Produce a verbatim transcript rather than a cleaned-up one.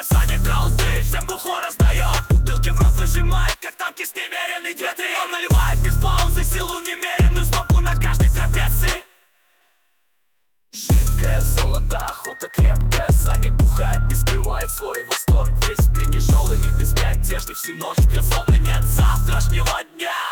Саня Краусы, всем бухло раздает. Бутылки в рот выжимает, как танки с немеренной диеты. Он наливает без паузы силу немеренную, стопу на каждой трапеции. Жидкое золото, охота крепкая. Саня бухает, не скрывает свой восторг. Весь принижёлый и без одежды всю ночь, безумно нет завтрашнего дня.